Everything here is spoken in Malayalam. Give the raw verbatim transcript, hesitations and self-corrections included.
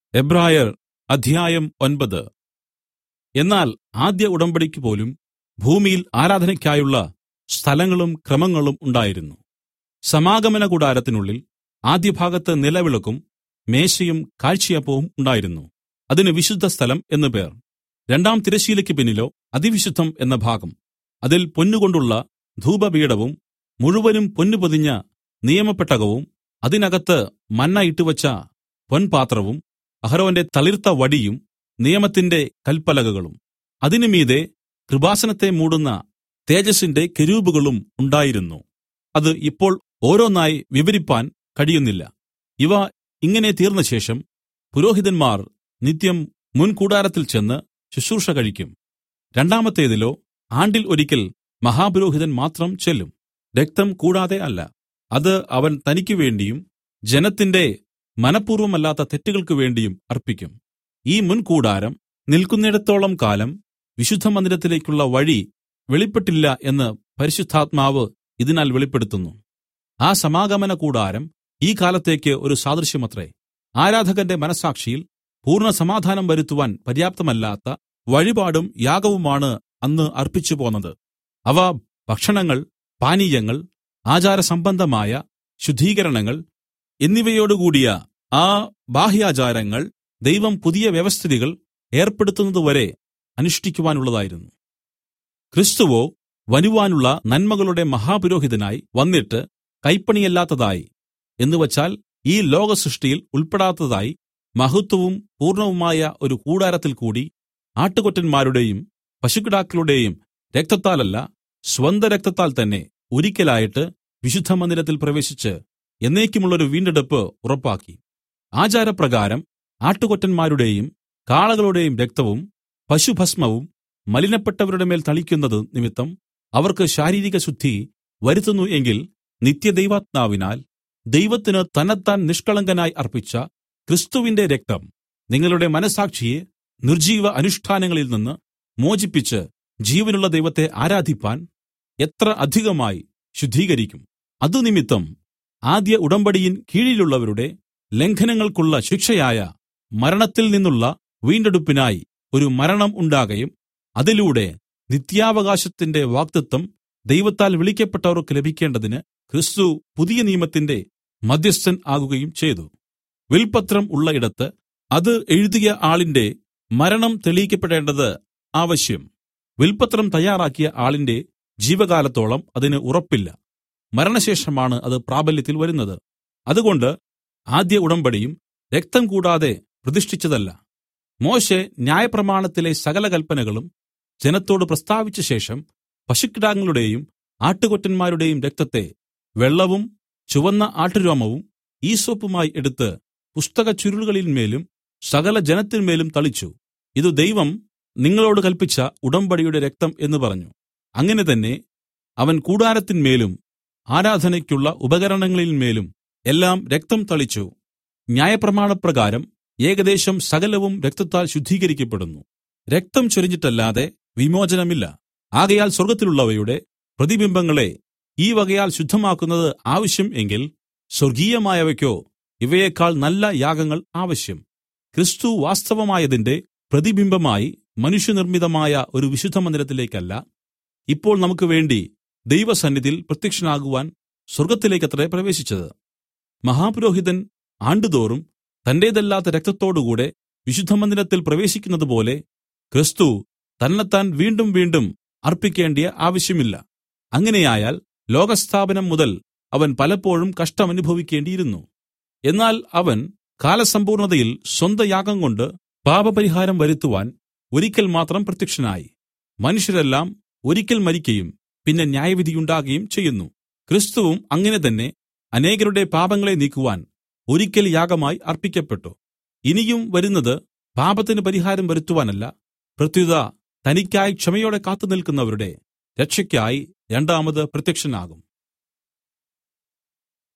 എബ്രായർ അധ്യായം ഒൻപത്. എന്നാൽ ആദ്യ ഉടമ്പടിക്ക് പോലും ഭൂമിയിൽ ആരാധനയ്ക്കായുള്ള സ്ഥലങ്ങളും ക്രമങ്ങളും ഉണ്ടായിരുന്നു. സമാഗമന കൂടാരത്തിനുള്ളിൽ ആദ്യഭാഗത്ത് നിലവിളക്കും മേശയും കാഴ്ചയപ്പവും ഉണ്ടായിരുന്നു. അതിന് വിശുദ്ധസ്ഥലം എന്നു പേർ. രണ്ടാം തിരശ്ശീലയ്ക്ക് പിന്നിലോ അതിവിശുദ്ധം എന്ന ഭാഗം. അതിൽ പൊന്നുകൊണ്ടുള്ള ധൂപപീഠവും മുഴുവനും പൊന്നു പൊതിഞ്ഞ നിയമപ്പെട്ടകവും അതിനകത്ത് മന്ന ഇട്ടുവച്ച പൊൻപാത്രവും അഹരോന്റെ തളിർത്ത വടിയും നിയമത്തിന്റെ കല്പലകകളും അതിന് മീതെ കൃപാസനത്തെ മൂടുന്ന തേജസ്സിന്റെ കെരൂബുകളും ഉണ്ടായിരുന്നു. അത് ഇപ്പോൾ ഓരോന്നായി വിവരിപ്പാൻ കഴിയുന്നില്ല. ഇവ ഇങ്ങനെ തീർന്നശേഷം പുരോഹിതന്മാർ നിത്യം മുൻകൂടാരത്തിൽ ചെന്ന് ശുശ്രൂഷ കഴിക്കും. രണ്ടാമത്തേതിലോ ആണ്ടിൽ ഒരിക്കൽ മഹാപുരോഹിതൻ മാത്രം ചെല്ലും, രക്തം കൂടാതെ അല്ല. അത് അവൻ തനിക്കു വേണ്ടിയും ജനത്തിന്റെ മനഃപൂർവ്വമല്ലാത്ത തെറ്റുകൾക്ക് വേണ്ടിയും അർപ്പിക്കും. ഈ മുൻകൂടാരം നിൽക്കുന്നിടത്തോളം കാലം വിശുദ്ധമന്ദിരത്തിലേക്കുള്ള വഴി വെളിപ്പെട്ടില്ല എന്ന് പരിശുദ്ധാത്മാവ് ഇതിനാൽ വെളിപ്പെടുത്തുന്നു. ആ സമാഗമന കൂടാരം ഈ കാലത്തേക്ക് ഒരു സാദൃശ്യമത്രേ. ആരാധകന്റെ മനസ്സാക്ഷിയിൽ പൂർണ്ണ സമാധാനം വരുത്തുവാൻ പര്യാപ്തമല്ലാത്ത വഴിപാടും യാഗവുമാണ് അന്ന് അർപ്പിച്ചു പോന്നത്. അവ ഭക്ഷണങ്ങൾ, പാനീയങ്ങൾ, ആചാരസംബന്ധമായ ശുദ്ധീകരണങ്ങൾ എന്നിവയോടുകൂടിയ ആ ബാഹ്യാചാരങ്ങൾ ദൈവം പുതിയ വ്യവസ്ഥിതികൾ ഏർപ്പെടുത്തുന്നതുവരെ അനുഷ്ഠിക്കുവാനുള്ളതായിരുന്നു. ക്രിസ്തുവോ വരുവാനുള്ള നന്മകളുടെ മഹാപുരോഹിതനായി വന്നിട്ട് കൈപ്പണിയല്ലാത്തതായി, എന്നുവച്ചാൽ ഈ ലോകസൃഷ്ടിയിൽ ഉൾപ്പെടാത്തതായി മഹത്വവും പൂർണ്ണവുമായ ഒരു കൂടാരത്തിൽ കൂടി ആട്ടുകൊറ്റന്മാരുടെയും പശുക്കിടാക്കളുടെയും രക്തത്താലല്ല, സ്വന്തരക്തത്താൽ തന്നെ ഒരിക്കലായിട്ട് വിശുദ്ധമന്ദിരത്തിൽ പ്രവേശിച്ച് എന്നേക്കുമുള്ളൊരു വീണ്ടെടുപ്പ് ഉറപ്പാക്കി. ആചാരപ്രകാരം ആട്ടുകൊറ്റന്മാരുടെയും കാളകളുടെയും രക്തവും പശുഭസ്മവും മലിനപ്പെട്ടവരുടെ മേൽ തളിക്കുന്നത് നിമിത്തം അവർക്ക് ശാരീരിക ശുദ്ധി വരുത്തുന്നു എങ്കിൽ, നിത്യദൈവാത്മാവിനാൽ ദൈവത്തിന് തന്നെത്താൻ നിഷ്കളങ്കനായി അർപ്പിച്ച ക്രിസ്തുവിന്റെ രക്തം നിങ്ങളുടെ മനസ്സാക്ഷിയെ നിർജ്ജീവ അനുഷ്ഠാനങ്ങളിൽ നിന്ന് മോചിപ്പിച്ച് ജീവനുള്ള ദൈവത്തെ ആരാധിപ്പാൻ എത്ര അധികമായി ശുദ്ധീകരിക്കും. അതുനിമിത്തം ആദ്യ ഉടമ്പടിയിൻ കീഴിലുള്ളവരുടെ ലംഘനങ്ങൾക്കുള്ള ശിക്ഷയായ മരണത്തിൽ നിന്നുള്ള വീണ്ടെടുപ്പിനായി ഒരു മരണം ഉണ്ടാകയും അതിലൂടെ നിത്യാവകാശത്തിന്റെ വാഗ്ദത്തം ദൈവത്താൽ വിളിക്കപ്പെട്ടവർക്ക് ലഭിക്കേണ്ടതിന് ക്രിസ്തു പുതിയ നിയമത്തിന്റെ മദ്ധ്യസ്ഥൻ ആകുകയും ചെയ്തു. വിൽപത്രം ഉള്ള ഇടത്ത് അത് എഴുതിയ ആളിന്റെ മരണം തെളിയിക്കപ്പെടേണ്ടത് ആവശ്യം. വിൽപത്രം തയ്യാറാക്കിയ ആളിന്റെ ജീവകാലത്തോളം അതിന് ഉറപ്പില്ല. മരണശേഷമാണ് അത് പ്രാബല്യത്തിൽ വരുന്നത്. അതുകൊണ്ട് ആദ്യ ഉടമ്പടിയും രക്തം കൂടാതെ പ്രതിഷ്ഠിച്ചതല്ല. മോശെ ന്യായപ്രമാണത്തിലെ സകല കല്പനകളും ജനത്തോട് പ്രസ്താവിച്ച ശേഷം പശുക്കിടാങ്ങളുടെയും ആട്ടുകൊറ്റന്മാരുടെയും രക്തത്തെ വെള്ളവും ചുവന്ന ആട്ടുരോമവും ഈസോപ്പുമായി എടുത്ത് പുസ്തക ചുരുളുകളിന്മേലും സകല ജനത്തിന്മേലും തളിച്ചു. ഇത് ദൈവം നിങ്ങളോട് കല്പിച്ച ഉടമ്പടിയുടെ രക്തം എന്ന് പറഞ്ഞു. അങ്ങനെ തന്നെ അവൻ കൂടാരത്തിന്മേലും ആരാധനയ്ക്കുള്ള ഉപകരണങ്ങളിന്മേലും എല്ലാം രക്തം തളിച്ചു. ന്യായപ്രമാണപ്രകാരം ഏകദേശം സകലവും രക്തത്താൽ ശുദ്ധീകരിക്കപ്പെടുന്നു. രക്തം ചൊരിഞ്ഞിട്ടല്ലാതെ വിമോചനമില്ല. ആകയാൽ സ്വർഗ്ഗത്തിലുള്ളവയുടെ പ്രതിബിംബങ്ങളെ ഈ വകയാൽ ശുദ്ധമാക്കുന്നത് ആവശ്യം എങ്കിൽ, സ്വർഗീയമായവയ്ക്കോ ഇവയേക്കാൾ നല്ല യാഗങ്ങൾ ആവശ്യം. ക്രിസ്തു വാസ്തവമായതിന്റെ പ്രതിബിംബമായി മനുഷ്യനിർമ്മിതമായ ഒരു വിശുദ്ധമന്ദിരത്തിലേക്കല്ല, ഇപ്പോൾ നമുക്ക് വേണ്ടി ദൈവസന്നിധിയിൽ പ്രത്യക്ഷനാകുവാൻ സ്വർഗ്ഗത്തിലേക്കത്രേ പ്രവേശിച്ചത്. മഹാപുരോഹിതൻ ആണ്ടുതോറും തന്റേതല്ലാത്ത രക്തത്തോടുകൂടെ വിശുദ്ധമന്ദിരത്തിൽ പ്രവേശിക്കുന്നതുപോലെ ക്രിസ്തു തന്നെത്താൻ വീണ്ടും വീണ്ടും അർപ്പിക്കേണ്ടിയ ആവശ്യമില്ല. അങ്ങനെയായാൽ ലോകസ്ഥാപനം മുതൽ അവൻ പലപ്പോഴും കഷ്ടമനുഭവിക്കേണ്ടിയിരുന്നു. എന്നാൽ അവൻ കാലസമ്പൂർണതയിൽ സ്വന്ത യാഗം കൊണ്ട് പാപപരിഹാരം വരുത്തുവാൻ ഒരിക്കൽ മാത്രം പ്രത്യക്ഷനായി. മനുഷ്യരെല്ലാം ഒരിക്കൽ മരിക്കയും പിന്നെ ന്യായവിധിയുണ്ടാകുകയും ചെയ്യുന്നു. ക്രിസ്തുവും അങ്ങനെ തന്നെ അനേകരുടെ പാപങ്ങളെ നീക്കുവാൻ ഒരിക്കൽ യാഗമായി അർപ്പിക്കപ്പെട്ടു. ഇനിയും വരുന്നത് പാപത്തിന് പരിഹാരം വരുത്തുവാനല്ല, പ്രത്യുത തനിക്കായി ക്ഷമയോടെ കാത്തുനിൽക്കുന്നവരുടെ രക്ഷയ്ക്കായി രണ്ടാമത് പ്രത്യക്ഷനാകും.